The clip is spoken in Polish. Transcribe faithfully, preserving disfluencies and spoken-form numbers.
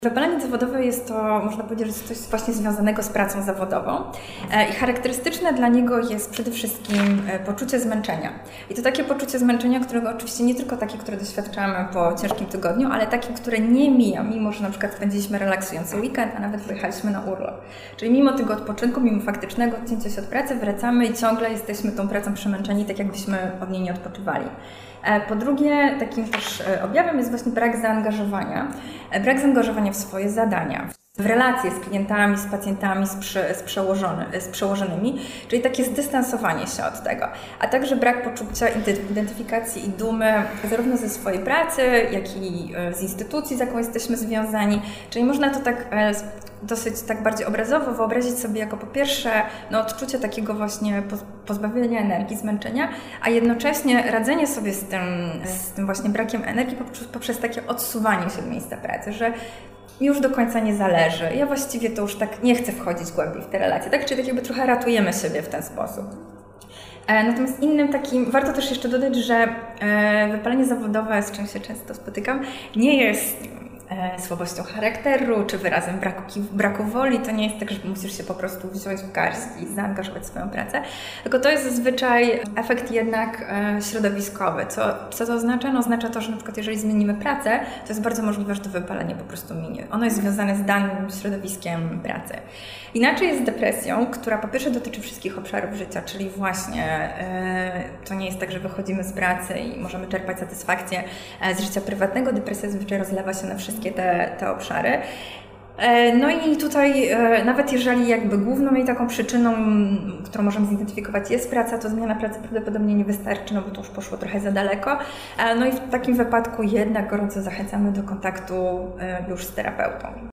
Wypalenie zawodowe jest to, można powiedzieć, że coś właśnie związanego z pracą zawodową i charakterystyczne dla niego jest przede wszystkim poczucie zmęczenia. I to takie poczucie zmęczenia, którego oczywiście nie tylko takie, które doświadczamy po ciężkim tygodniu, ale takie, które nie mija, mimo że na przykład spędziliśmy relaksujący weekend, a nawet pojechaliśmy na urlop. Czyli mimo tego odpoczynku, mimo faktycznego odcięcia się od pracy, wracamy i ciągle jesteśmy tą pracą przemęczeni, tak jakbyśmy od niej nie odpoczywali. Po drugie, takim też objawem jest właśnie brak zaangażowania. Brak zaangażowania w swoje zadania, w relacje z klientami, z pacjentami, z, przy, z, przełożony, z przełożonymi, czyli takie zdystansowanie się od tego, a także brak poczucia identyfikacji i dumy zarówno ze swojej pracy, jak i z instytucji, z jaką jesteśmy związani, czyli można to tak dosyć tak bardziej obrazowo wyobrazić sobie jako po pierwsze no, odczucie takiego właśnie pozbawienia energii, zmęczenia, a jednocześnie radzenie sobie z tym, z tym właśnie brakiem energii poprzez, poprzez takie odsuwanie się od miejsca pracy, że już do końca nie zależy. Ja właściwie to już tak nie chcę wchodzić głębiej w te relacje, tak? Czyli tak jakby trochę ratujemy siebie w ten sposób. Natomiast innym takim, warto też jeszcze dodać, że wypalenie zawodowe, z czym się często spotykam, nie jest słabością charakteru czy wyrazem braku, braku woli. To nie jest tak, że musisz się po prostu wziąć w garść i zaangażować w swoją pracę, tylko to jest zazwyczaj efekt jednak środowiskowy. Co, co to oznacza? No, oznacza to, że na przykład jeżeli zmienimy pracę, to jest bardzo możliwe, że to wypalenie po prostu minie. Ono jest związane z danym środowiskiem pracy. Inaczej jest z depresją, która po pierwsze dotyczy wszystkich obszarów życia, czyli właśnie yy, to nie jest tak, że wychodzimy z pracy i możemy czerpać satysfakcję z życia prywatnego. Depresja zazwyczaj rozlewa się na wszystkie te, te obszary. No i tutaj nawet jeżeli jakby główną jej taką przyczyną, którą możemy zidentyfikować, jest praca, to zmiana pracy prawdopodobnie nie wystarczy, no bo to już poszło trochę za daleko. No i w takim wypadku jednak gorąco zachęcamy do kontaktu już z terapeutą.